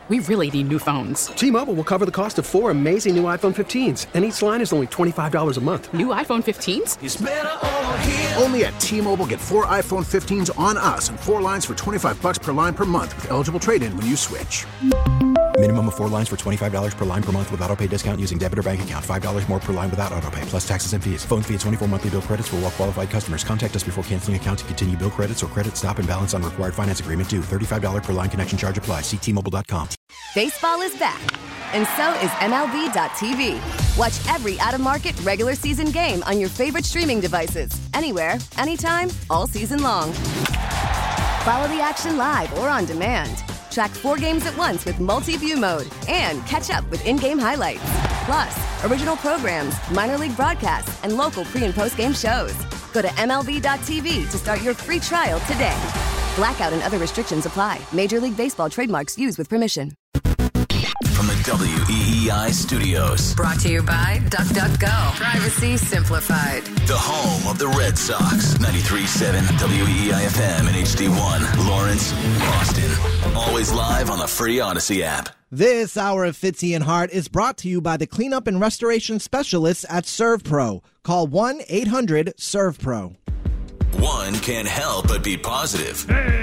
We really need new phones. T-Mobile will cover the cost of 4 amazing new iPhone 15s, and each line is only $25 a month. New iPhone 15s? It's better over here. Only at T-Mobile, get 4 iPhone 15s on us and 4 lines for $25 per line per month with eligible trade-in when you switch. Minimum of 4 lines for $25 per line per month with autopay discount using debit or bank account. $5 more per line without autopay, plus taxes and fees. Phone fee at 24 monthly bill credits for well-qualified customers. Contact us before canceling account to continue bill credits or credit stop and balance on required finance agreement due. $35 per line connection charge applies. See T-Mobile.com. Baseball is back, and so is MLB.tv. Watch every out-of-market regular season game on your favorite streaming devices. Anywhere, anytime, all season long. Follow the action live or on demand. Track 4 games at once with multi-view mode and catch up with in-game highlights. Plus, original programs, minor league broadcasts, and local pre- and post-game shows. Go to MLB.tv to start your free trial today. Blackout and other restrictions apply. Major League Baseball trademarks used with permission. From the WEEI studios. Brought to you by DuckDuckGo. Privacy simplified. The home of the Red Sox. 93.7 WEEI FM and HD1. Lawrence, Boston. Always live on the free Odyssey app. This hour of Fitzy and Hart is brought to you by the cleanup and restoration specialists at ServPro. Call 1-800-ServPro. One can't help but be positive.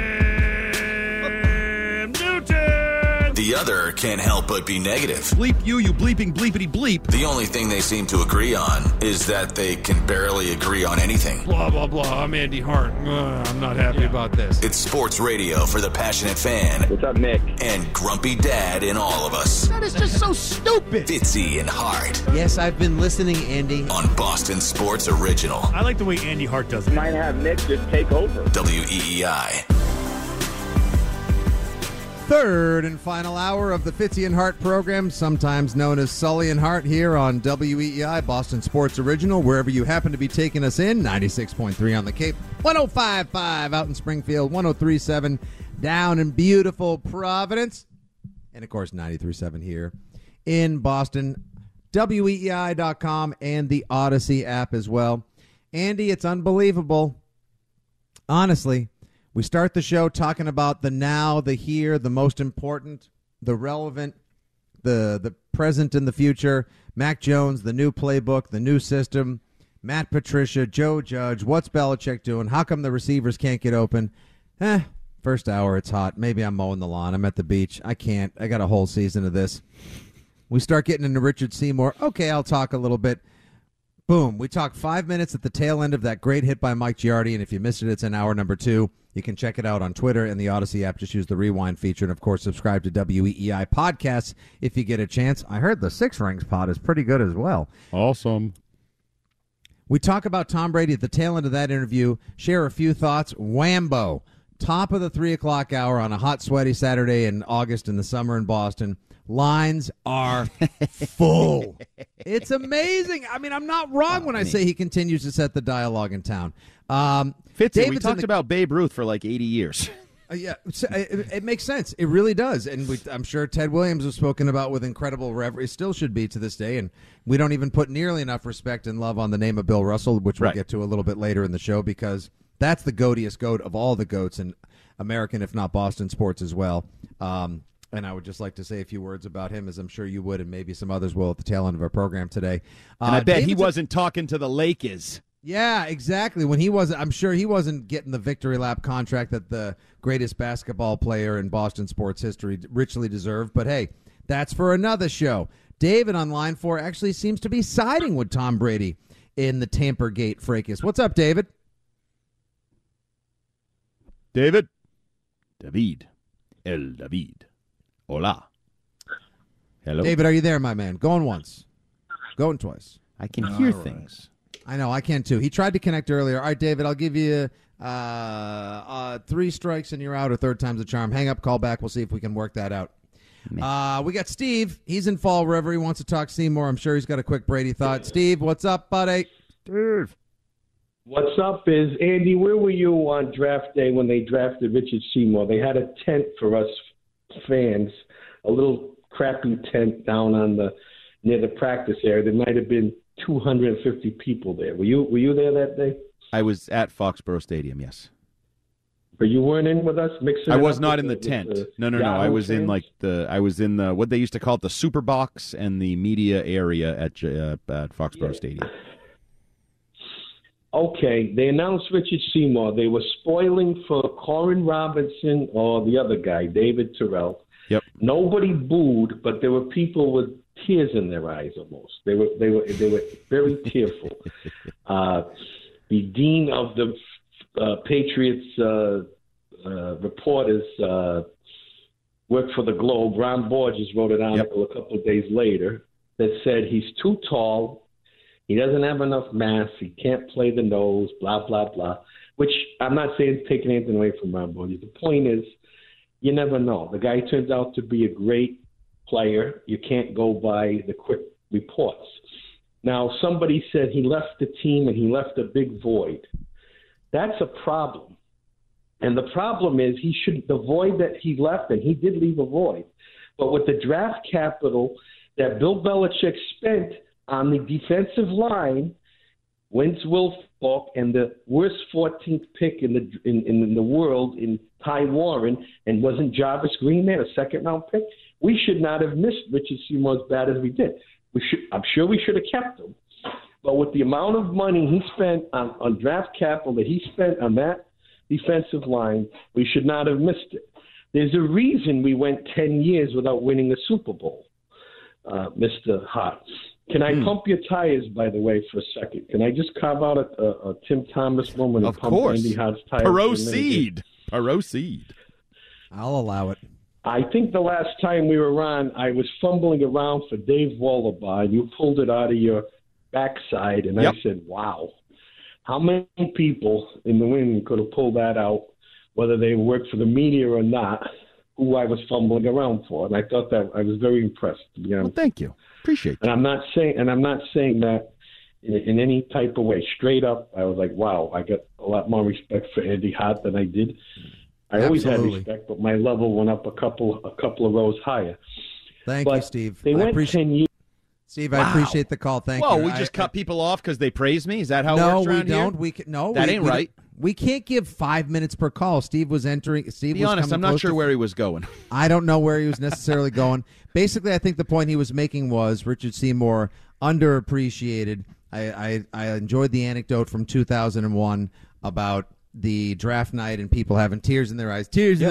The other can't help but be negative. Bleep you bleeping bleepity bleep. The only thing they seem to agree on is that they can barely agree on anything. Blah, blah, blah. I'm Andy Hart. I'm not happy about this. It's sports radio for the passionate fan. What's up, Nick? And grumpy dad in all of us. That is just so stupid. Fitzy and Hart. Yes, I've been listening, Andy. On Boston Sports Original. I like the way Andy Hart does it. Might have Nick just take over. WEEI. Third and final hour of the Fitzy and Hart program, sometimes known as Sully and Hart, here on WEEI, Boston Sports Original, wherever you happen to be taking us in. 96.3 on the Cape, 105.5 out in Springfield, 103.7 down in beautiful Providence, and of course 93.7 here in Boston. WEEI.com and the Odyssey app as well. Andy, it's unbelievable. Honestly, we start the show talking about the now, the here, the most important, the relevant, the present and the future. Mac Jones, the new playbook, the new system. Matt Patricia, Joe Judge. What's Belichick doing? How come the receivers can't get open? First hour, it's hot. Maybe I'm mowing the lawn. I'm at the beach. I can't. I got a whole season of this. We start getting into Richard Seymour. Okay, I'll talk a little bit. Boom. We talk 5 minutes at the tail end of that great hit by Mike Giardi, and if you missed it, it's in hour number 2. You can check it out on Twitter and the Odyssey app. Just use the rewind feature. And, of course, subscribe to WEEI podcasts if you get a chance. I heard the Six Rings pod is pretty good as well. Awesome. We talk about Tom Brady at the tail end of that interview, share a few thoughts. Whambo. Top of the 3 o'clock hour on a hot, sweaty Saturday in August in the summer in Boston. Lines are full. It's amazing. I mean, I'm not wrong when I say he continues to set the dialogue in town. Fitzy, we talked about Babe Ruth for like 80 years. Yeah, it makes sense. It really does. And I'm sure Ted Williams was spoken about with incredible reverence. Still should be to this day. And we don't even put nearly enough respect and love on the name of Bill Russell, which we'll get to a little bit later in the show, because that's the goatiest goat of all the goats in American, if not Boston sports as well. And I would just like to say a few words about him, as I'm sure you would, and maybe some others will at the tail end of our program today. And I bet he wasn't talking to the Lakers. Yeah, exactly. When he wasn't, I'm sure he wasn't getting the victory lap contract that the greatest basketball player in Boston sports history richly deserved. But hey, that's for another show. David on line 4 actually seems to be siding with Tom Brady in the Tampa-gate fracas. What's up, David? David. El David. Hola. Hello. David, are you there, my man? Going once. Going twice. I can hear things. I know, I can too. He tried to connect earlier. All right, David, I'll give you 3 strikes and you're out, or third time's a charm. Hang up, call back. We'll see if we can work that out. We got Steve. He's in Fall River. He wants to talk Seymour. I'm sure he's got a quick Brady thought. Steve, what's up, buddy? Steve. What's up is, Andy, where were you on draft day when they drafted Richard Seymour? They had a tent for us fans, a little crappy tent down on near the practice area. There might have been 250 people there. Were you there that day? I was at Foxborough Stadium, yes. But you weren't in with us mixing. I was not in the tent. No. I was in what they used to call it, the super box and the media area at Foxborough Stadium. Okay, they announced Richard Seymour. They were spoiling for Corin Robinson or the other guy, David Terrell. Yep. Nobody booed, but there were people with tears in their eyes almost. They were very tearful. The dean of the Patriots reporters worked for the Globe. Ron Borges wrote an article a couple of days later that said he's too tall. He doesn't have enough mass. He can't play the nose, blah, blah, blah, which I'm not saying taking anything away from Ron Borges. The point is, you never know. The guy turns out to be a great player. You can't go by the quick reports. Now, somebody said he left the team and he left a big void. That's a problem. And the problem is the void that he left, and he did leave a void, but with the draft capital that Bill Belichick spent on the defensive line, Wentz Wilfork and the worst 14th pick in the world in Ty Warren, and wasn't Jarvis Green there, a second-round pick? We should not have missed Richard Seymour as bad as we did. I'm sure we should have kept him. But with the amount of money he spent on draft capital that he spent on that defensive line, we should not have missed it. There's a reason we went 10 years without winning a Super Bowl, Mr. Hart. Can I pump your tires, by the way, for a second? Can I just carve out a Tim Thomas moment and pump Andy Hart's tires? Proceed. I'll allow it. I think the last time we were on, I was fumbling around for Dave Wallaby, and you pulled it out of your backside, and I said, wow, how many people in New England could have pulled that out, whether they worked for the media or not, who I was fumbling around for? And I thought that I was very impressed, to be honest. Well, thank you. Appreciate that. And I'm not saying that in any type of way. Straight up, I was like, wow, I got a lot more respect for Andy Hart than I did. I always had respect, but my level went up a couple of rows higher. Thank you, Steve. They went 10 years. Steve, I appreciate the call. Thank you. Whoa, we just cut people off because they praise me? Is that how it works around here? No, that ain't right. We can't give 5 minutes per call. Steve was entering. Steve Be was honest, I'm not sure where he was going. I don't know where he was necessarily going. Basically, I think the point he was making was Richard Seymour underappreciated. I enjoyed the anecdote from 2001 about the draft night and people having tears in their eyes,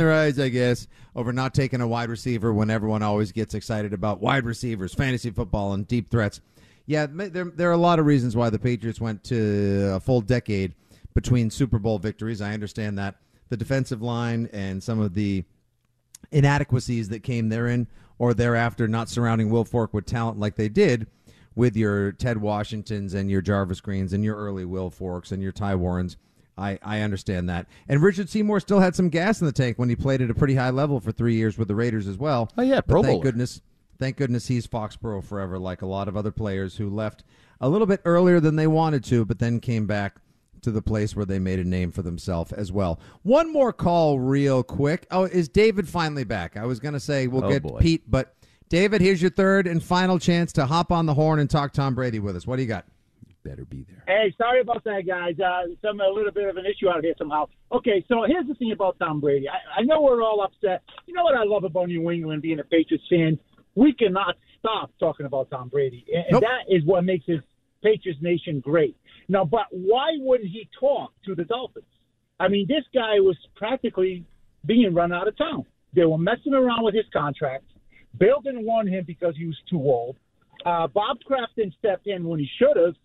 I guess, over not taking a wide receiver when everyone always gets excited about wide receivers, fantasy football, and deep threats. Yeah, there are a lot of reasons why the Patriots went to a full decade between Super Bowl victories. I understand that. The defensive line and some of the inadequacies that came therein or thereafter, not surrounding Wilfork with talent like they did with your Ted Washingtons and your Jarvis Greens and your early Wilforks and your Ty Warrens. I understand that. And Richard Seymour still had some gas in the tank when he played at a pretty high level for 3 years with the Raiders as well. Oh, yeah, Pro Bowler. Thank goodness he's Foxborough forever, like a lot of other players who left a little bit earlier than they wanted to, but then came back to the place where they made a name for themselves as well. One more call real quick. Oh, is David finally back? I was going to say we'll get Pete, but David, here's your third and final chance to hop on the horn and talk Tom Brady with us. What do you got? Better be there. Hey, sorry about that, guys. A little bit of an issue out here somehow. Okay, so here's the thing about Tom Brady. I know we're all upset. You know what I love about New England being a Patriots fan? We cannot stop talking about Tom Brady. And that is what makes his Patriots nation great. Now, but why wouldn't he talk to the Dolphins? I mean, this guy was practically being run out of town. They were messing around with his contract. Bill didn't want him because he was too old. Bob Kraft didn't step in when he should have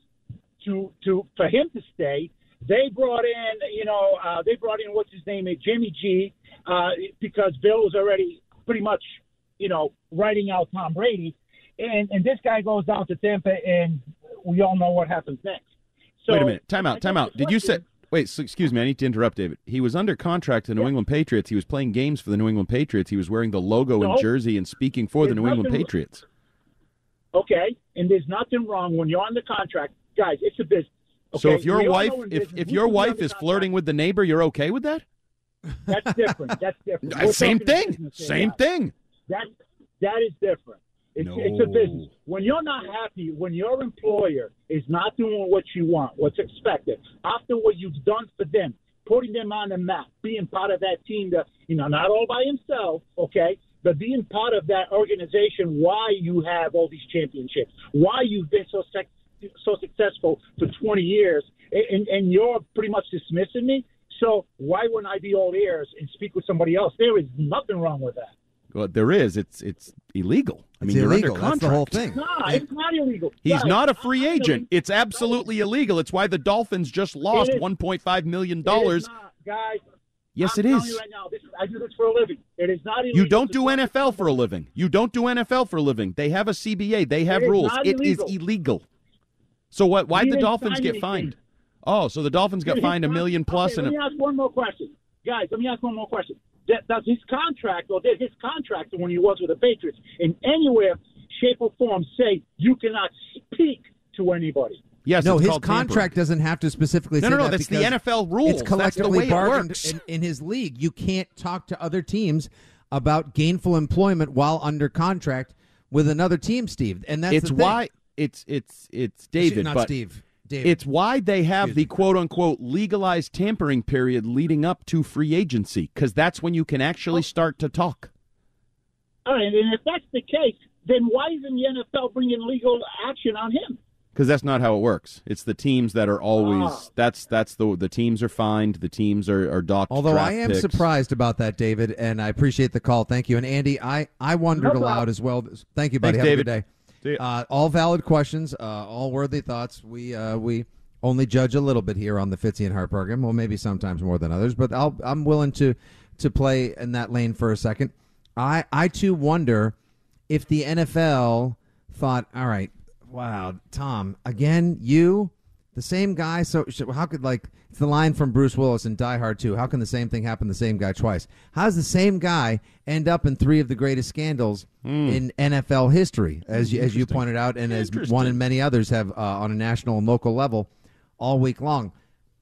for him to stay. They brought in what's his name, Jimmy G, because Bill was already pretty much, writing out Tom Brady. And this guy goes down to Tampa, and we all know what happens next. So, wait a minute. Time out. Did you say... Wait, so, excuse me. I need to interrupt, David. He was under contract to the New England Patriots. He was playing games for the New England Patriots. He was wearing the logo and jersey and speaking for the New England Patriots. Okay, and there's nothing wrong when you're on the contract. Guys, it's a business. Okay? So if your wife is flirting with the neighbor, you're okay with that? That's different. Same thing. Same thing. That is different. It's a business. When you're not happy, when your employer is not doing what you want, what's expected, after what you've done for them, putting them on the map, being part of that team, not all by himself, okay, but being part of that organization, why you have all these championships, why you've been so successful for 20 years, and you're pretty much dismissing me. So why wouldn't I be all ears and speak with somebody else? There is nothing wrong with that. Well, there is. It's illegal. I mean, you're illegal. under contract. That's the whole thing. No, it's not illegal. He's not a free agent. It's absolutely illegal. It's why the Dolphins just lost $1.5 million. It is not, guys. Yes, I'm it telling is. you right now, I do this for a living. It is not illegal. You don't do NFL for a living. You don't do NFL for a living. They have a CBA. They have rules. It is illegal. So what? Why'd the Dolphins get fined? Oh, so the Dolphins got fined $1 million plus. Okay, let me ask one more question. Guys, let me ask one more question. Does his contract, or did his contract when he was with the Patriots, in anywhere, shape, or form say you cannot speak to anybody? Yes, no, it's his called contract tampering. doesn't have to specifically say No, that that's the because NFL rules. It's collectively that's the way it bargained works. in his league. You can't talk to other teams about gainful employment while under contract with another team, Steve. And that's It's the thing. why it's David, not but Steve. David. It's why they have the quote-unquote legalized tampering period leading up to free agency, because that's when you can actually start to talk. All right, and if that's the case, then why isn't the NFL bringing legal action on him? Because that's not how it works. It's the teams that are always that's the teams are fined, the teams are docked. Although draft I am picks. surprised about that, David, and I appreciate the call. Thank you. And Andy, I wondered aloud as well. Thank you, buddy. Thanks, Have David. a good day. All valid questions, all worthy thoughts. We only judge a little bit here on the Fitzy and Hart program. Well, maybe sometimes more than others, but I'm willing to play in that lane for a second. I too wonder if the NFL thought, all right, wow, Tom, again, you, the same guy. So how could, it's the line from Bruce Willis in Die Hard 2. How can the same thing happen to the same guy twice? How does the same guy end up in 3 of the greatest scandals in NFL history, as you pointed out, and as one and many others have on a national and local level all week long?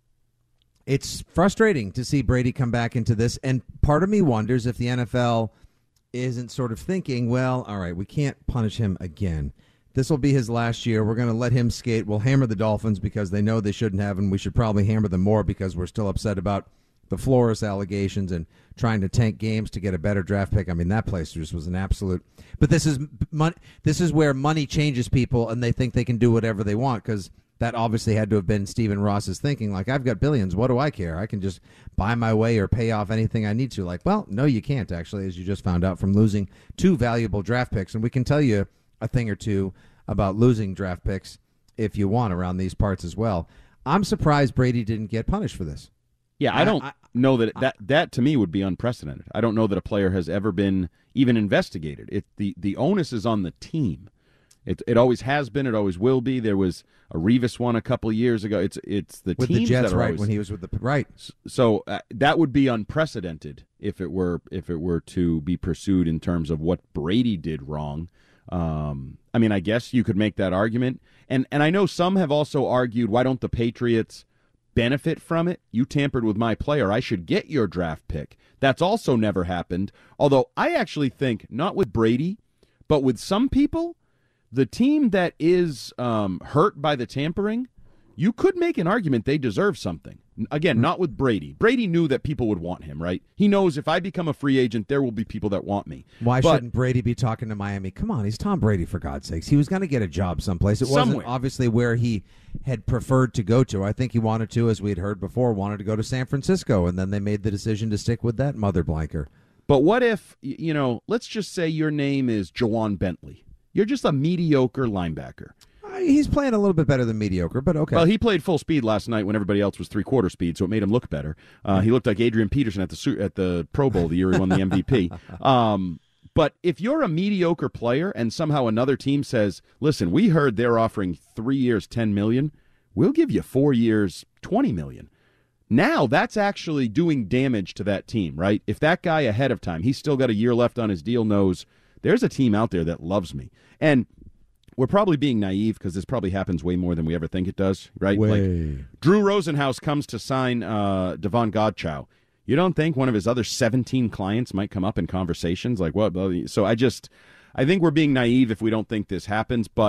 It's frustrating to see Brady come back into this, and part of me wonders if the NFL isn't sort of thinking, well, all right, we can't punish him again. This will be his last year. We're going to let him skate. We'll hammer the Dolphins because they know they shouldn't have, and we should probably hammer them more because we're still upset about the Flores allegations and trying to tank games to get a better draft pick. I mean, that place just was an absolute. But this is where money changes people, and they think they can do whatever they want, because that obviously had to have been Stephen Ross's thinking. Like, I've got billions. What do I care? I can just buy my way or pay off anything I need to. Like, well, no, you can't, actually, as you just found out from losing 2 valuable draft picks. And we can tell you a thing or two about losing draft picks if you want around these parts as well. I'm surprised Brady didn't get punished for this. Yeah, I don't know that to me would be unprecedented. I don't know that a player has ever been even investigated. The onus is on the team. It always has been. It always will be. There was a Revis one a couple of years ago. It's the with teams the Jets, that are right? always, when he was with the right. So that would be unprecedented if it were to be pursued in terms of what Brady did wrong. I mean, I guess you could make that argument, and I know some have also argued, why don't the Patriots benefit from it? You tampered with my player. I should get your draft pick. That's also never happened. Although I actually think, not with Brady, but with some people, the team that is hurt by the tampering, you could make an argument they deserve something. Again, not with Brady. Brady knew that people would want him, right? He knows if I become a free agent, there will be people that want me. Why shouldn't Brady be talking to Miami? Come on, he's Tom Brady, for God's sakes. He was going to get a job someplace. It wasn't obviously where he had preferred to go to. I think he wanted to, as we had heard before, wanted to go to San Francisco, and then they made the decision to stick with that mother blanker. But what if, let's just say your name is Jawan Bentley. You're just a mediocre linebacker. He's playing a little bit better than mediocre, but okay. Well, he played full speed last night when everybody else was 3/4 speed, so it made him look better. He looked like Adrian Peterson at the Pro Bowl the year he won the MVP. But if you're a mediocre player and somehow another team says, listen, we heard they're offering 3 years, $10 million, we'll give you 4 years, $20 million. Now that's actually doing damage to that team, right? If that guy ahead of time, he's still got a year left on his deal, knows there's a team out there that loves me. And we're probably being naive because this probably happens way more than we ever think it does, right? Like Drew Rosenhaus comes to sign Devon Godchow. You don't think one of his other 17 clients might come up in conversations like what? So I think we're being naive if we don't think this happens. But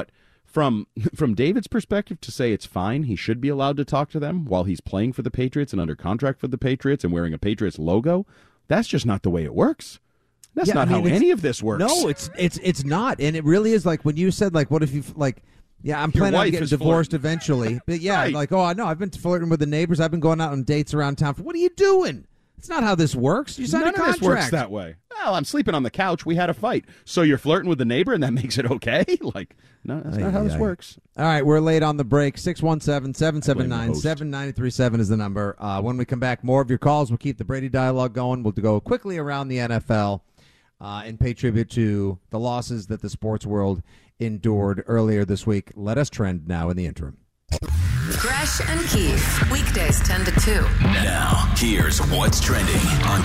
From David's perspective, to say it's fine, he should be allowed to talk to them while he's playing for the Patriots and under contract for the Patriots and wearing a Patriots logo, that's just not the way it works. That's not how any of this works. No, it's not, and it really is like when you said like, what if you like. Yeah, I'm planning on getting divorced eventually. But yeah, right. Like, oh, no, I've been flirting with the neighbors. I've been going out on dates around town. What are you doing? It's not how this works. You signed a contract. None of this works that way. Well, I'm sleeping on the couch. We had a fight. So you're flirting with the neighbor and that makes it okay? Like, no, that's not how this works. All right, we're late on the break. 617-779-7937 is the number. When we come back, more of your calls. We'll keep the Brady dialogue going. We'll go quickly around the NFL and pay tribute to the losses that the sports world endured earlier this week. Let us trend now in the interim. Gresh and Keith, weekdays 10 to 2. Now, here's what's trending on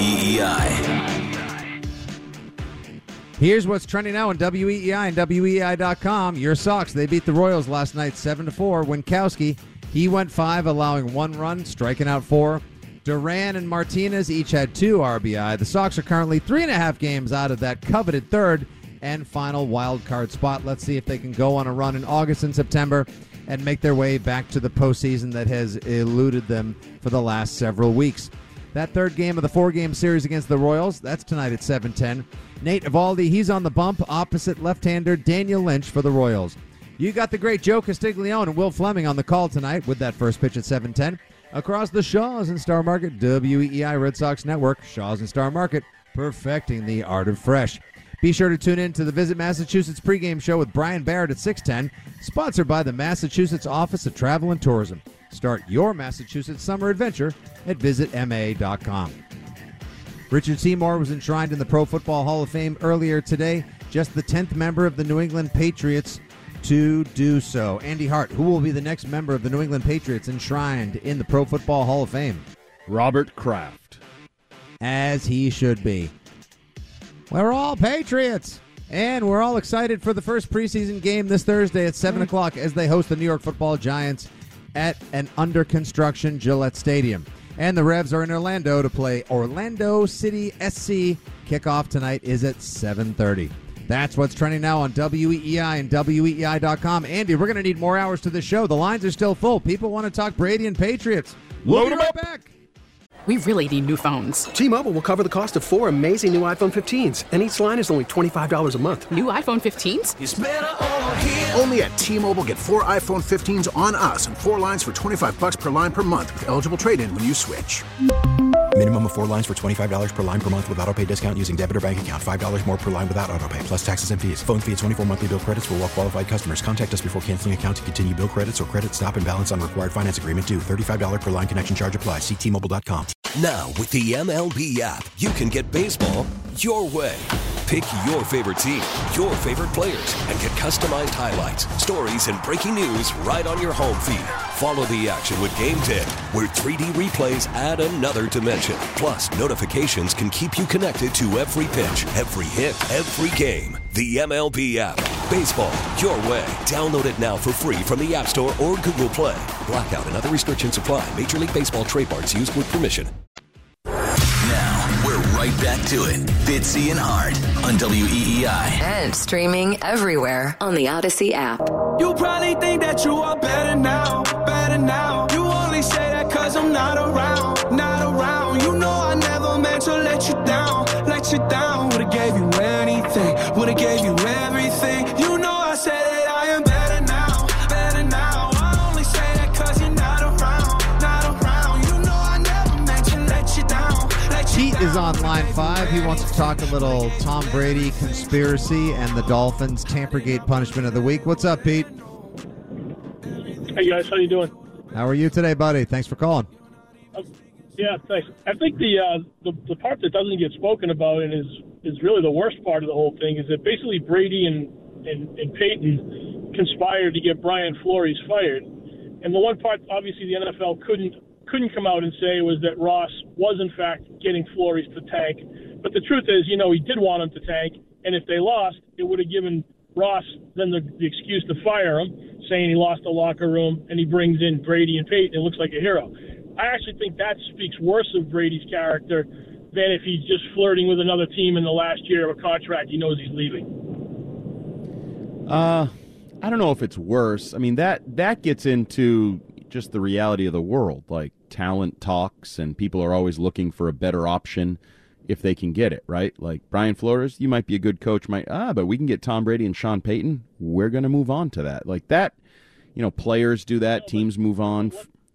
WEEI. Here's what's trending now on WEEI and WEEI.com. Your Sox, they beat the Royals last night 7-4. Winkowski, he went 5, allowing 1 run, striking out 4. Duran and Martinez each had 2 RBI. The Sox are currently 3.5 games out of that coveted third and final wild card spot. Let's see if they can go on a run in August and September and make their way back to the postseason that has eluded them for the last several weeks. That third game of the 4-game series against the Royals, that's tonight at 7:10. Nate Eovaldi, he's on the bump opposite left-hander Daniel Lynch for the Royals. You got the great Joe Castiglione and Will Fleming on the call tonight with that first pitch at 7:10. Across the Shaws and Star Market, WEEI Red Sox Network, Shaws and Star Market, perfecting the art of fresh. Be sure to tune in to the Visit Massachusetts pregame show with Brian Barrett at 6:10, sponsored by the Massachusetts Office of Travel and Tourism. Start your Massachusetts summer adventure at visitma.com. Richard Seymour was enshrined in the Pro Football Hall of Fame earlier today, just the 10th member of the New England Patriots to do so. Andy Hart, who will be the next member of the New England Patriots enshrined in the Pro Football Hall of Fame? Robert Kraft. As he should be. We're all Patriots, and we're all excited for the first preseason game this Thursday at 7 o'clock as they host the New York Football Giants at an under-construction Gillette Stadium. And the Revs are in Orlando to play Orlando City SC. Kickoff tonight is at 7:30. That's what's trending now on WEEI and WEEI.com. Andy, we're going to need more hours to the show. The lines are still full. People want to talk Brady and Patriots. We'll be right back. We really need new phones. T-Mobile will cover the cost of 4 amazing new iPhone 15s, and each line is only $25 a month. New iPhone 15s? It's better over here. Only at T-Mobile, get 4 iPhone 15s on us and 4 lines for $25 per line per month with eligible trade-in when you switch. Minimum of 4 lines for $25 per line per month with autopay discount using debit or bank account. $5 more per line without autopay, plus taxes and fees. Phone fee at 24 monthly bill credits for well-qualified customers. Contact us before canceling account to continue bill credits or credit stop and balance on required finance agreement due. $35 per line connection charge applies. See T-Mobile.com. Now, with the MLB app, you can get baseball your way. Pick your favorite team, your favorite players, and get customized highlights, stories, and breaking news right on your home feed. Follow the action with Game 10, where 3D replays add another dimension. Plus, notifications can keep you connected to every pitch, every hit, every game. The MLB app. Baseball your way. Download it now for free from the App Store or Google Play. Blackout and other restrictions apply. Major League Baseball trademarks used with permission. Now, we're right back to it. Fitzy and Hart on WEEI. And streaming everywhere on the Odyssey app. You probably think that you are better now, better now. You only say that cause I'm not around, not around. You know I never meant to let you down, let you down. Would've gave you anything, would've gave you everything. You know I said that I am better now, better now. I only say that cause you're not around, not around. You know I never meant to let you down, let you Pete is on line 5. He wants to talk a little Tom Brady conspiracy and the Dolphins Tampergate punishment of the week. What's up, Pete? Hey guys, how you doing? How are you today, buddy? Thanks for calling. Yeah, thanks. I think the part that doesn't get spoken about and is really the worst part of the whole thing is that basically Brady and Peyton conspired to get Brian Flores fired. And the one part, obviously, the NFL couldn't come out and say was that Ross was in fact getting Flores to tank. But the truth is, he did want him to tank, and if they lost, it would have given Ross then the excuse to fire him, saying he lost the locker room, and he brings in Brady and Peyton. It looks like a hero. I actually think that speaks worse of Brady's character than if he's just flirting with another team in the last year of a contract he knows he's leaving. I don't know if it's worse. I mean, that gets into just the reality of the world. Like, talent talks, and people are always looking for a better option if they can get it, right? Like, Brian Flores, you might be a good coach, but we can get Tom Brady and Sean Payton. We're going to move on to that. Like that, players do that, teams move on.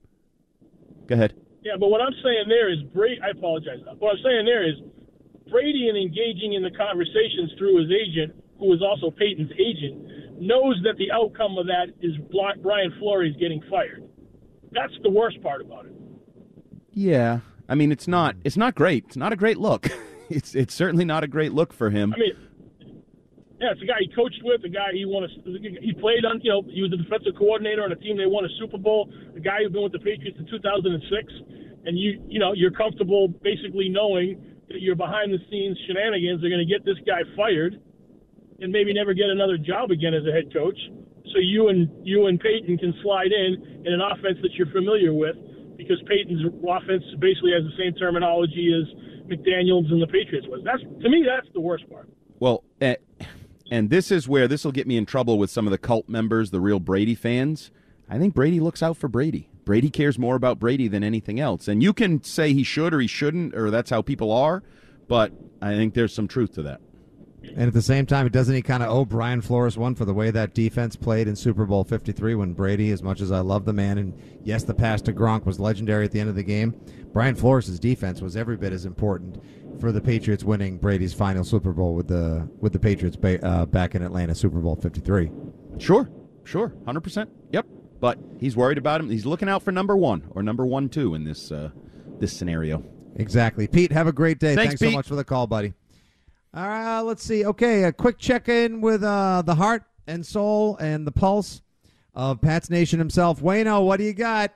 Go ahead. Yeah, but what I'm saying there is Brady. I apologize. What I'm saying there is Brady, in engaging in the conversations through his agent, who is also Peyton's agent, knows that the outcome of that is Brian Flores getting fired. That's the worst part about it. Yeah, I mean, it's not great. It's not a great look. It's certainly not a great look for him. I mean, yeah, it's a guy he coached with, a guy he played on. He was the defensive coordinator on a team they won a Super Bowl. A guy who's been with the Patriots in 2006, and you're comfortable basically knowing that your behind-the-scenes shenanigans are going to get this guy fired, and maybe never get another job again as a head coach. So you and Peyton can slide in an offense that you're familiar with, because Peyton's offense basically has the same terminology as McDaniels and the Patriots was. To me, that's the worst part. Well, and this is where this will get me in trouble with some of the cult members, the real Brady fans. I think Brady looks out for Brady. Brady cares more about Brady than anything else. And you can say he should or he shouldn't, or that's how people are, but I think there's some truth to that. And at the same time, doesn't he kind of owe Brian Flores one for the way that defense played in Super Bowl 53 when Brady, as much as I love the man, and yes, the pass to Gronk was legendary at the end of the game, Brian Flores' defense was every bit as important for the Patriots winning Brady's final Super Bowl with the Patriots back in Atlanta, Super Bowl 53. Sure, 100%. Yep, but he's worried about him. He's looking out for number one or number 1-2 in this scenario. Exactly. Pete, have a great day. Thanks Pete. So much for the call, buddy. Let's see. Okay, a quick check-in with the heart and soul and the pulse of Pats Nation himself. Wayno, what do you got?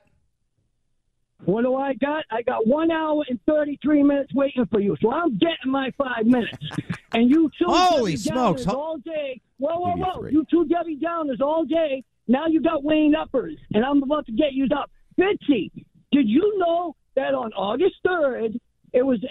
What do I got? I got 1 hour and 33 minutes waiting for you, so I'm getting my 5 minutes. And you two Holy smokes. all day. Whoa. You two Debbie Downers all day. Now you got Wayne Uppers, and I'm about to get you up. Fitzy, did you know that on August 3rd, it was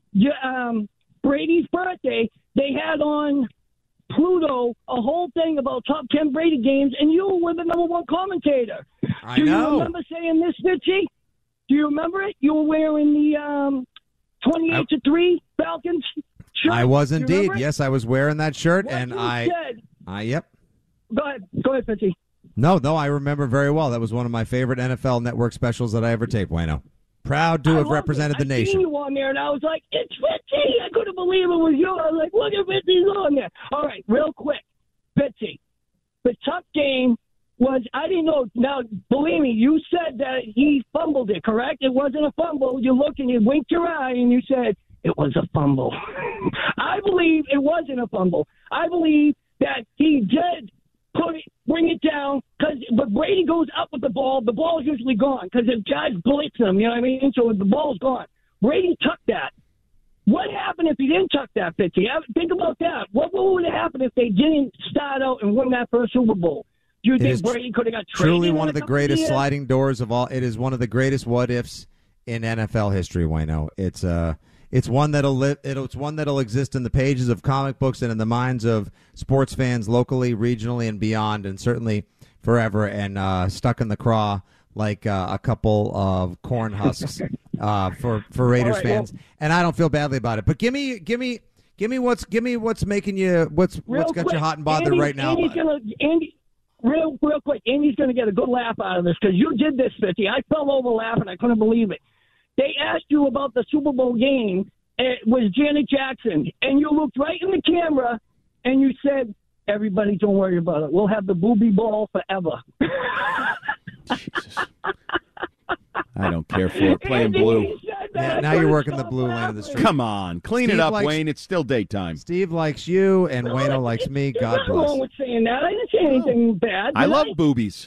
Brady's birthday, they had on Pluto a whole thing about top 10 Brady games, and you were the number one commentator. I know. Do you remember saying this, Fitzy? Do you remember it? You were wearing the 28-3 Falcons shirt. I was indeed. Yes, I was wearing that shirt, what and you said. Yep. Go ahead, Fitzy. No, I remember very well. That was one of my favorite NFL Network specials that I ever taped, Wayno. Proud to have represented the nation. I seen you on there, and I was like, it's Fitzy. I couldn't believe it was you. I was like, look at Fitzy's on there. All right, real quick. Fitzy, the tough game was, I didn't know. Now, believe me, you said that he fumbled it, correct? It wasn't a fumble. You looked and you winked your eye, and you said, it was a fumble. I believe it wasn't a fumble. I believe that he did bring it down, but Brady goes up with the ball is usually gone because if guys blitz him, you know what I mean? So the ball's gone. Brady tucked that. What happened if he didn't tuck that, Fitzy? Think about that. What would have happened if they didn't start out and win that first Super Bowl? Do you think Brady could have got traded? Truly one of the greatest sliding doors of all. It is one of the greatest what-ifs in NFL history, Wayno. It's one that'll live. It's one that'll exist in the pages of comic books and in the minds of sports fans locally, regionally, and beyond, and certainly forever. And stuck in the craw like a couple of corn husks for Raiders fans. And I don't feel badly about it. But give me what's making you what's got you hot and bothered right now. Real quick, Andy's going to get a good laugh out of this because you did this, Fitzy. I fell over laughing. I couldn't believe it. They asked you about the Super Bowl game with Janet Jackson, and you looked right in the camera, and you said, everybody don't worry about it. We'll have the booby ball forever. Jesus. I don't care for it. Playing blue. Yeah, now you're working the blue lane of the street. Come on. Clean it up, Wayne. It's still daytime. Steve likes you, and Wayno likes me. God bless. There's nothing wrong with saying that. I didn't say anything bad. I love boobies.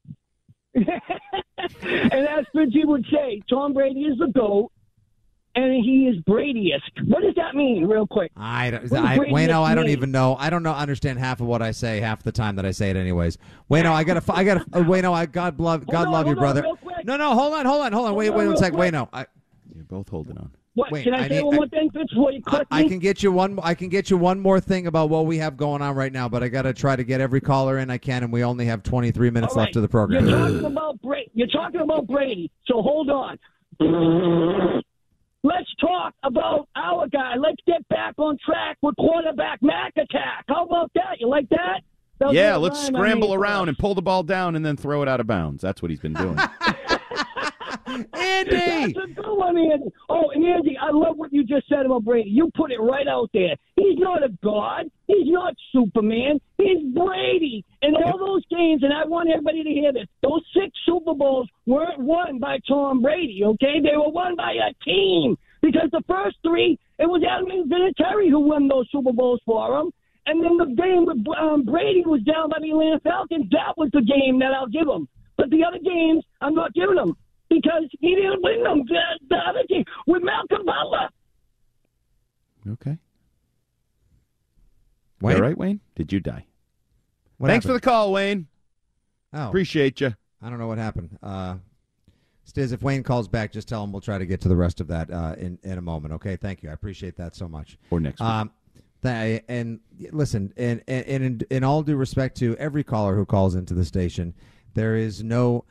And as Fitzy would say, Tom Brady is the GOAT, and he is Brady-esque. What does that mean, real quick? Wayno, I don't even know. I don't understand half of what I say half the time that I say it anyways. Wayno, Wayno, God love you, brother. No, hold on. Wait 1 sec. Wayno. You're both holding on. What? Wait, Can I say one more thing, Fitz, before you click me? I can get you one more thing about what we have going on right now, but I got to try to get every caller in I can, and we only have 23 minutes left of the program. You're talking about Brady, so hold on. Let's talk about our guy. Let's get back on track with quarterback Mac Attack. How about that? You like that? Yeah, let's scramble around and pull the ball down and then throw it out of bounds. That's what he's been doing. Andy! That's a good one, Andy. Oh, and Andy, I love what you just said about Brady. You put it right out there. He's not a god. He's not Superman. He's Brady. And all those games, and I want everybody to hear this, those 6 Super Bowls weren't won by Tom Brady, okay? They were won by a team. Because the first 3, it was Adam Vinatieri who won those Super Bowls for him. And then the game with Brady was down by the Atlanta Falcons. That was the game that I'll give him. But the other games, I'm not giving him. Because he didn't win them. The other team with Malcolm Butler. Okay. Wayne? All right, Wayne? Did you die? happened? Thanks for the call, Wayne. Oh. Appreciate you. I don't know what happened. Stiz, if Wayne calls back, just tell him we'll try to get to the rest of that in a moment. Okay, thank you. I appreciate that so much. Or next week. And listen, and in all due respect to every caller who calls into the station, this is no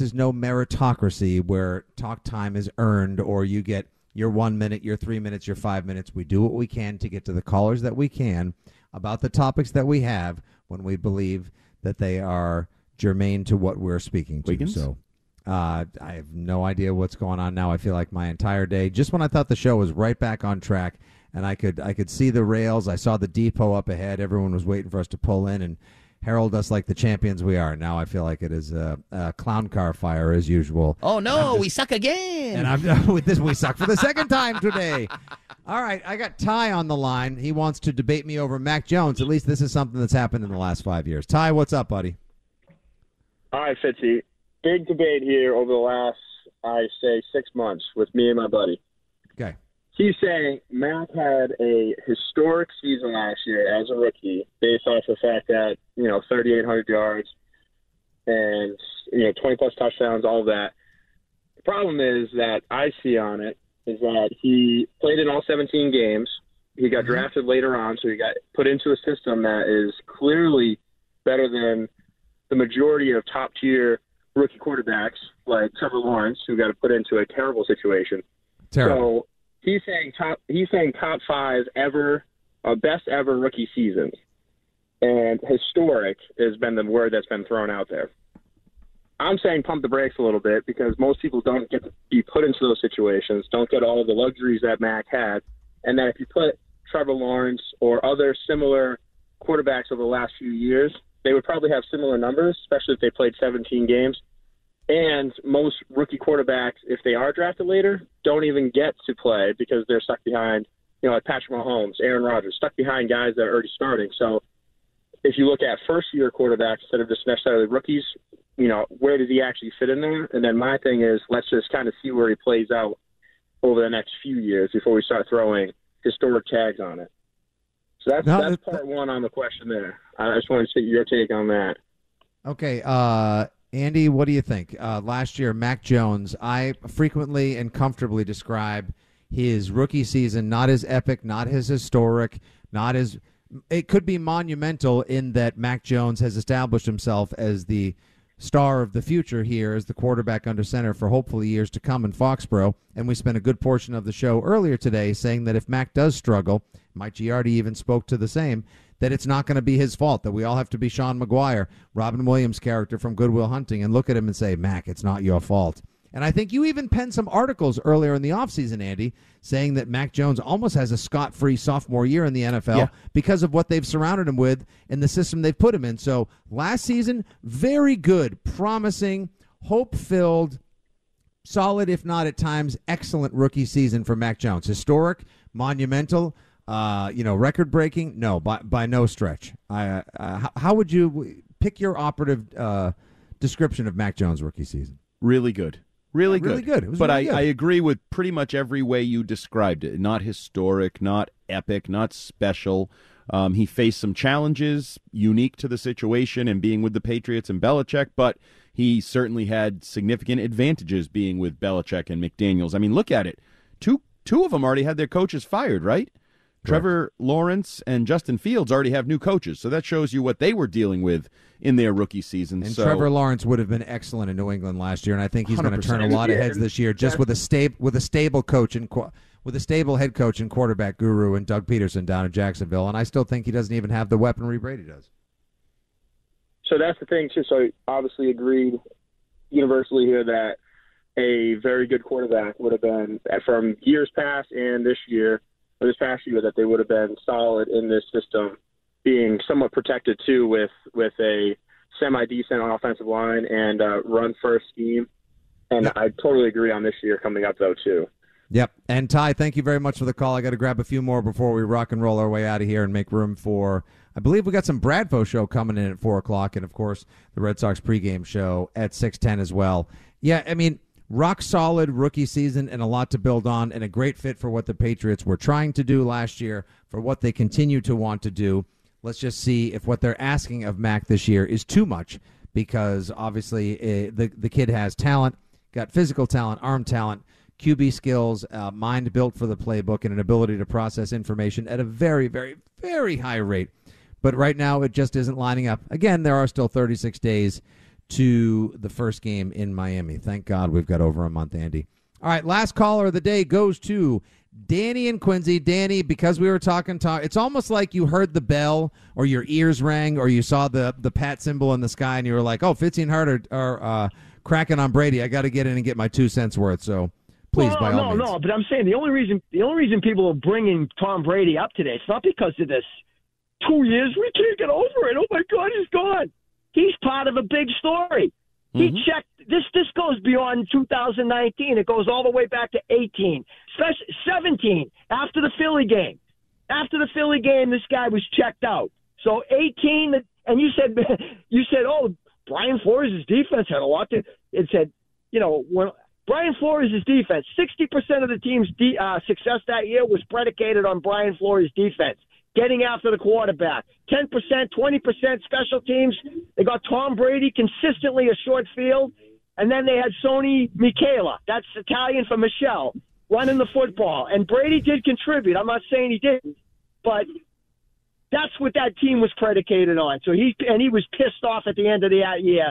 meritocracy where talk time is earned or you get your 1 minute, your 3 minutes, your 5 minutes. We do what we can to get to the callers that we can about the topics that we have when we believe that they are germane to what we're speaking to. Wiggins? So I have no idea what's going on now. I feel like my entire day, just when I thought the show was right back on track and I could see the rails, I saw the depot up ahead. Everyone was waiting for us to pull in and herald us like the champions we are. Now I feel like it is a clown car fire as usual. Oh, no, we suck again. And I'm with this. We suck for the second time today. All right, I got Ty on the line. He wants to debate me over Mac Jones. At least this is something that's happened in the last 5 years. Ty, what's up, buddy? All right, Fitzy. Big debate here over the last, I say, 6 months with me and my buddy. Okay. He's saying Mac had a historic season last year as a rookie based off the fact that, 3,800 yards and, 20-plus touchdowns, all of that. The problem is that I see on it is that he played in all 17 games. He got drafted later on, so he got put into a system that is clearly better than the majority of top-tier rookie quarterbacks like Trevor Lawrence, who got put into a terrible situation. Terrible. So he's saying top 5 ever, best ever rookie seasons. And historic has been the word that's been thrown out there. I'm saying pump the brakes a little bit because most people don't get to be put into those situations, don't get all of the luxuries that Mac had. And then if you put Trevor Lawrence or other similar quarterbacks over the last few years, they would probably have similar numbers, especially if they played 17 games. And most rookie quarterbacks, if they are drafted later, don't even get to play because they're stuck behind, like Patrick Mahomes, Aaron Rodgers, stuck behind guys that are already starting. So if you look at first-year quarterbacks instead of just necessarily rookies, where does he actually fit in there? And then my thing is let's just kind of see where he plays out over the next few years before we start throwing historic tags on it. So that's part one on the question there. I just want to see your take on that. Okay, Andy, what do you think? Last year, Mac Jones, I frequently and comfortably describe his rookie season not as epic, not as historic, not as – it could be monumental in that Mac Jones has established himself as the star of the future here as the quarterback under center for hopefully years to come in Foxborough. And we spent a good portion of the show earlier today saying that if Mac does struggle, Mike Giardi even spoke to the same, that it's not going to be his fault, that we all have to be Sean McGuire, Robin Williams' character from Good Will Hunting, and look at him and say, Mac, it's not your fault. And I think you even penned some articles earlier in the offseason, Andy, saying that Mac Jones almost has a scot-free sophomore year in the NFL because of what they've surrounded him with and the system they've put him in. So last season, very good, promising, hope-filled, solid, if not at times, excellent rookie season for Mac Jones. Historic, monumental, record-breaking? No, by no stretch. How would you pick your operative description of Mac Jones' rookie season? Really good. Really good. Really good. It was but really good. I agree with pretty much every way you described it. Not historic, not epic, not special. He faced some challenges unique to the situation and being with the Patriots and Belichick, but he certainly had significant advantages being with Belichick and McDaniels. I mean, look at it. Two two of them already had their coaches fired, right? Trevor Lawrence and Justin Fields already have new coaches, so that shows you what they were dealing with in their rookie season. And so, Trevor Lawrence would have been excellent in New England last year, and I think he's going to 100%. turn a lot of heads this year, just with a stable coach and with a stable head coach and quarterback guru and Doug Peterson down in Jacksonville. And I still think he doesn't even have the weaponry Brady does. So that's the thing too. So obviously agreed universally here that a very good quarterback would have been from years past and this year. This past year, that they would have been solid in this system, being somewhat protected too with a semi-decent offensive line and run-first scheme. And I totally agree on this year coming up, though, too. Yep. And Ty, thank you very much for the call. I got to grab a few more before we rock and roll our way out of here and make room for, I believe we got some Bradfo show coming in at 4 o'clock, and, of course, the Red Sox pregame show at 6:10 as well. Yeah, I mean, rock solid rookie season and a lot to build on, and a great fit for what the Patriots were trying to do last year, for what they continue to want to do. Let's just see if what they're asking of Mac this year is too much, because obviously the kid has talent, got physical talent, arm talent, QB skills, mind built for the playbook, and an ability to process information at a very, very, very high rate. But right now it just isn't lining up. Again, there are still 36 days to the first game in Miami. Thank God we've got over a month, Andy. All right, last caller of the day goes to Danny and Quincy. Danny, because we were talking, it's almost like you heard the bell or your ears rang or you saw the pat symbol in the sky and you were like, oh, Fitzy and Hart are cracking on Brady. I got to get in and get my 2 cents worth. So please, by all means. No, but I'm saying the only reason people are bringing Tom Brady up today, it's not because of this 2 years. We can't get over it. Oh, my God, he's gone. He's part of a big story. He checked. This goes beyond 2019. It goes all the way back to 18, 17, after the Philly game. After the Philly game, this guy was checked out. So 18, and you said, oh, Brian Flores' defense had a lot to. It said, when Brian Flores' defense, 60% of the team's success that year was predicated on Brian Flores' defense. Getting after the quarterback. 10%, 20% special teams. They got Tom Brady consistently a short field. And then they had Sony Michela. That's Italian for Michelle, running the football. And Brady did contribute. I'm not saying he didn't. But that's what that team was predicated on. So he was pissed off at the end of the year.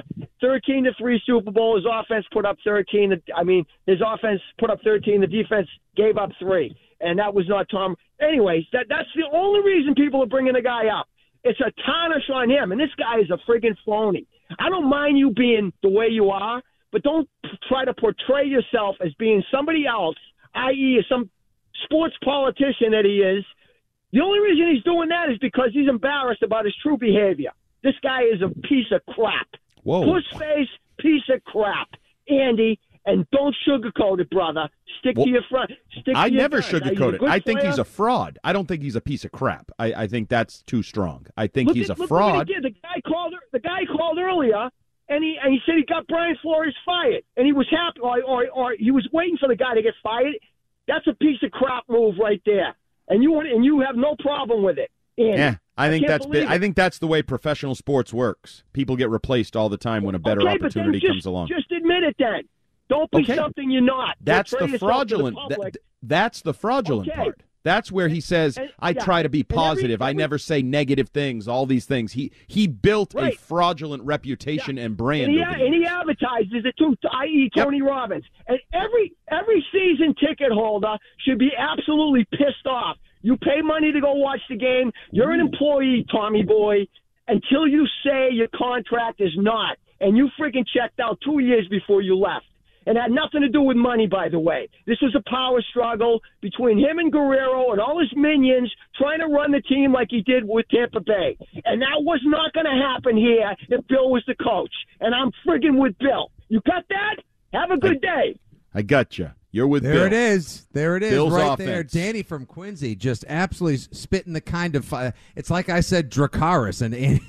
13-3 Super Bowl. His offense put up 13. His offense put up 13. The defense gave up 3. And that was not Tom. Anyways, that's the only reason people are bringing the guy up. It's a tarnish on him. And this guy is a friggin' phony. I don't mind you being the way you are, but don't try to portray yourself as being somebody else, i.e. some sports politician that he is. The only reason he's doing that is because he's embarrassed about his true behavior. This guy is a piece of crap. Whoa. Puss face, piece of crap. Andy, and don't sugarcoat it, brother. Stick to your front. I never sugarcoat it. I think he's a fraud. I don't think he's a piece of crap. I think that's too strong. I think he's a fraud. What he did. The guy called earlier, and he said he got Brian Flores fired, and he was happy, or he was waiting for the guy to get fired. That's a piece of crap move right there, and you have no problem with it. Andy. Yeah, I think that's the way professional sports works. People get replaced all the time when a better opportunity comes along. Just admit it then. Don't be something you're not. That's the fraudulent. That's the fraudulent part. That's where he says, "I try to be positive. I never say negative things. All these things." He built a fraudulent reputation and brand. And he advertises it too, i.e. Tony Robbins. And every season ticket holder should be absolutely pissed off. You pay money to go watch the game. You're an employee, Tommy boy, until you say your contract is not. And you freaking checked out 2 years before you left. And had nothing to do with money, by the way. This was a power struggle between him and Guerrero and all his minions trying to run the team like he did with Tampa Bay. And that was not going to happen here if Bill was the coach. And I'm friggin' with Bill. You got that? Have a good day. I got you. You're with Bill. There it is. Bill's right offense. there. Danny from Quincy just absolutely spitting the kind of it's like I said Dracarys,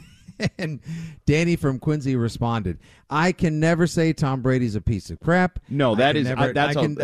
and Danny from Quincy responded, I can never say Tom Brady's a piece of crap. No, that's a bridge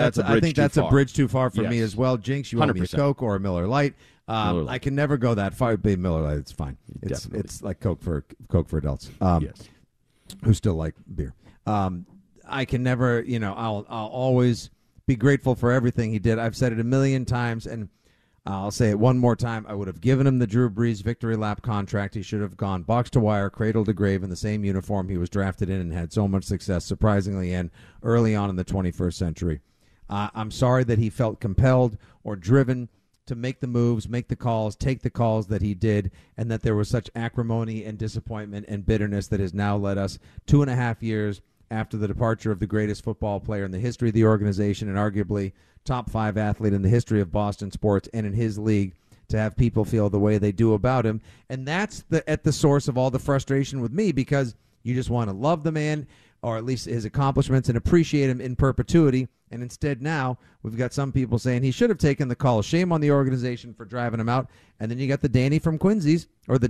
I think that's too far. A bridge too far for Yes. me as well. Jinx, you want me a 100%. Coke or a Miller Lite? Miller Lite. I can never go that far. Be Miller Lite, it's fine. It's like Coke for adults. Yes. Who still like beer. I can never, I'll always be grateful for everything he did. I've said it a million times, and I'll say it one more time. I would have given him the Drew Brees victory lap contract. He should have gone box to wire, cradle to grave in the same uniform he was drafted in and had so much success, surprisingly, and early on in the 21st century. I'm sorry that he felt compelled or driven to make the moves, make the calls, take the calls that he did, and that there was such acrimony and disappointment and bitterness that has now led us 2.5 years after the departure of the greatest football player in the history of the organization and arguably top 5 athlete in the history of Boston sports and in his league, to have people feel the way they do about him. And that's at the source of all the frustration with me, because you just want to love the man, or at least his accomplishments, and appreciate him in perpetuity. And instead now we've got some people saying he should have taken the call. Shame on the organization for driving him out. And then you got the Dannies from Quincy,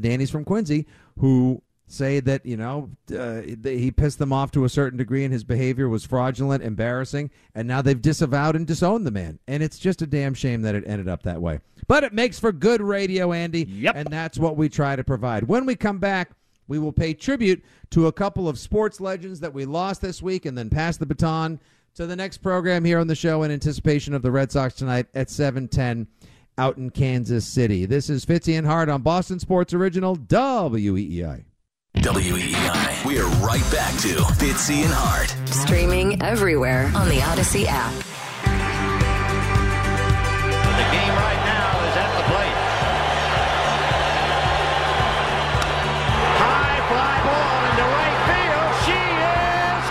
who say that, he pissed them off to a certain degree and his behavior was fraudulent, embarrassing, and now they've disavowed and disowned the man. And it's just a damn shame that it ended up that way. But it makes for good radio, Andy, and that's what we try to provide. When we come back, we will pay tribute to a couple of sports legends that we lost this week and then pass the baton to the next program here on the show in anticipation of the Red Sox tonight at 7:10 out in Kansas City. This is Fitzy and Hart on Boston Sports Original WEEI. WEEI. We are right back to Fitzy and Hart. Streaming everywhere on the Odyssey app. The game right now is at the plate. High fly ball into right field. She is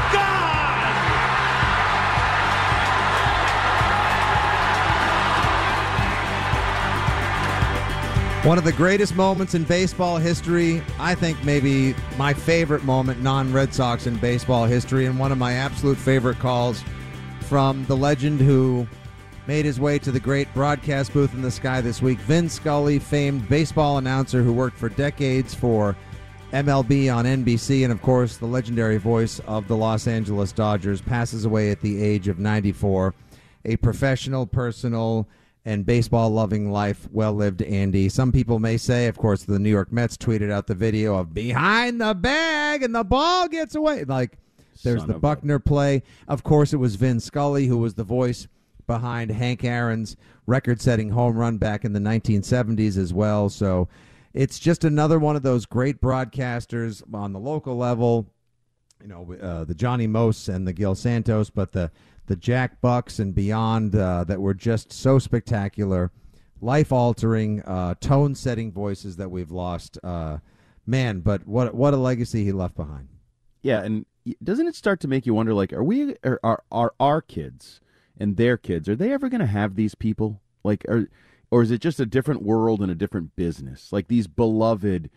gone! One of the greatest moments in baseball history, I think maybe my favorite moment, non-Red Sox in baseball history, and one of my absolute favorite calls from the legend who made his way to the great broadcast booth in the sky this week, Vin Scully, famed baseball announcer who worked for decades for MLB on NBC, and of course the legendary voice of the Los Angeles Dodgers, passes away at the age of 94. A professional, personal, and baseball-loving life well-lived, Andy. Some people may say, of course, the New York Mets tweeted out the video of behind the bag and the ball gets away. Like, there's the Buckner play. Of course, it was Vin Scully who was the voice behind Hank Aaron's record-setting home run back in the 1970s as well. So it's just another one of those great broadcasters on the local level, the Johnny Most and the Gil Santos, but the Jack Bucks and beyond that were just so spectacular, life-altering, tone-setting voices that we've lost. Man, but what a legacy he left behind. Yeah, and doesn't it start to make you wonder, like, are our kids and their kids, are they ever going to have these people? Like, or is it just a different world and a different business? Like these beloved,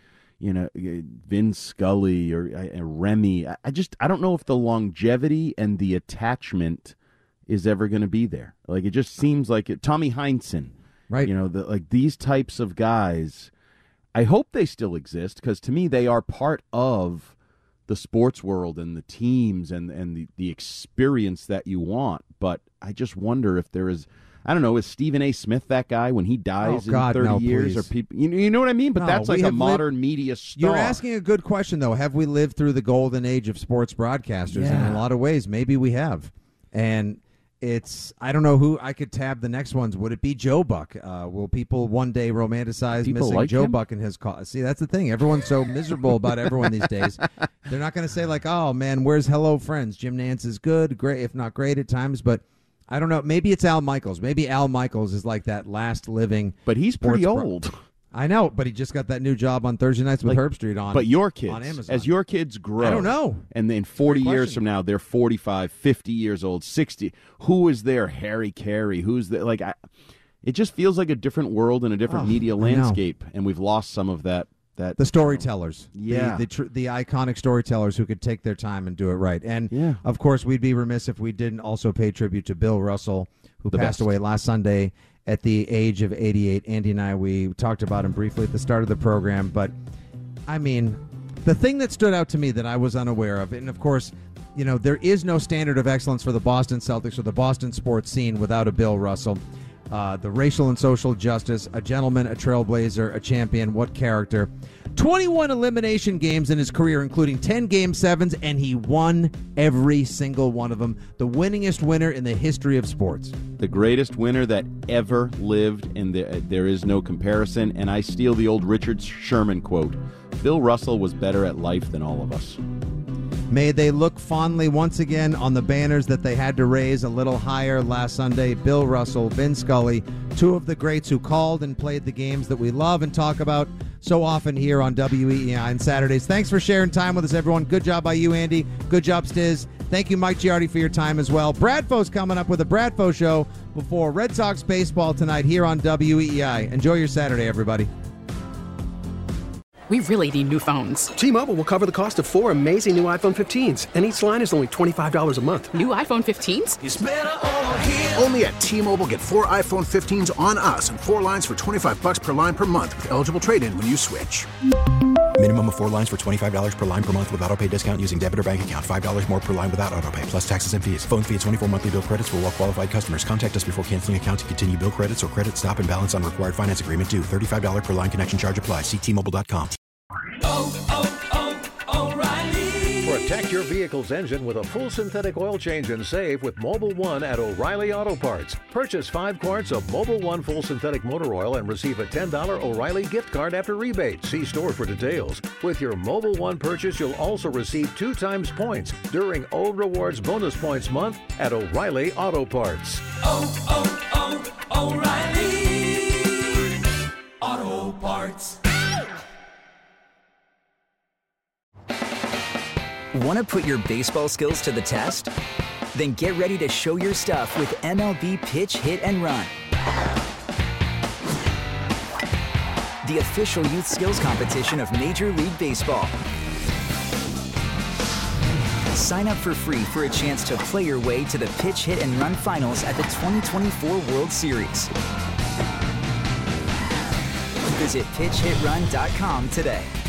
Vin Scully or Remy. I don't know if the longevity and the attachment is ever going to be there. Like, it just seems like it. Tommy Heinsohn, right? Like these types of guys, I hope they still exist, because to me they are part of the sports world and the teams and the experience that you want. But I just wonder if there is, I don't know, is Stephen A. Smith that guy when he dies in 30 years? Please. Or people, you know what I mean? But that's like a modern media star. You're asking a good question, though. Have we lived through the golden age of sports broadcasters? Yeah. In a lot of ways, maybe we have. And I don't know who I could tab the next ones. Would it be Joe Buck? Will people one day romanticize missing like Joe Buck and his call? See, that's the thing. Everyone's so miserable about everyone these days. They're not going to say like, oh man, where's Hello Friends? Jim Nance is good, great, if not great at times, but I don't know. Maybe it's Al Michaels. Maybe Al Michaels is like that last living. But he's pretty old. I know, but he just got that new job on Thursday nights with Herb Street on. But your kids, on Amazon. As your kids grow, I don't know. And in 40 years from now, they're 45, 50 years old, 60. Who is there? Harry Carey. Who's there? Like, it just feels like a different world and a different media landscape, and we've lost some of that. The storytellers, yeah, the iconic storytellers who could take their time and do it right. And of course, we'd be remiss if we didn't also pay tribute to Bill Russell, who passed away last Sunday at the age of 88. Andy and I, we talked about him briefly at the start of the program, but I mean, the thing that stood out to me that I was unaware of, and of course, there is no standard of excellence for the Boston Celtics or the Boston sports scene without a Bill Russell. the racial and social justice, a gentleman, a trailblazer, a champion. What character? 21 elimination games in his career, including 10 Game 7s, and he won every single one of them. The winningest winner in the history of sports. The greatest winner that ever lived, and there is no comparison. And I steal the old Richard Sherman quote, Bill Russell was better at life than all of us. May they look fondly once again on the banners that they had to raise a little higher last Sunday. Bill Russell, Vin Scully, two of the greats who called and played the games that we love and talk about so often here on WEEI on Saturdays. Thanks for sharing time with us, everyone. Good job by you, Andy. Good job, Stiz. Thank you, Mike Giardi, for your time as well. Bradfo's coming up with a Bradfo Show before Red Sox baseball tonight here on WEEI. Enjoy your Saturday, everybody. We really need new phones. T-Mobile will cover the cost of 4 amazing new iPhone 15s, and each line is only $25 a month. New iPhone 15s? It's better over here. Only at T-Mobile, get 4 iPhone 15s on us and 4 lines for $25 per line per month with eligible trade-in when you switch. Minimum of 4 lines for $25 per line per month with autopay discount using debit or bank account. $5 more per line without autopay, plus taxes and fees. Phone fee at 24 monthly bill credits for well-qualified customers. Contact us before canceling account to continue bill credits or credit stop and balance on required finance agreement due. $35 per line connection charge applies. See T-Mobile.com. O'Reilly. Protect your vehicle's engine with a full synthetic oil change and save with Mobil 1 at O'Reilly Auto Parts. Purchase 5 quarts of Mobil 1 full synthetic motor oil and receive a $10 O'Reilly gift card after rebate. See store for details. With your Mobil 1 purchase, you'll also receive 2 times points during O Rewards Bonus Points Month at O'Reilly Auto Parts. O'Reilly Auto Parts. Want to put your baseball skills to the test? Then get ready to show your stuff with MLB Pitch, Hit, and Run. The official youth skills competition of Major League Baseball. Sign up for free for a chance to play your way to the Pitch, Hit, and Run finals at the 2024 World Series. Visit PitchHitRun.com today.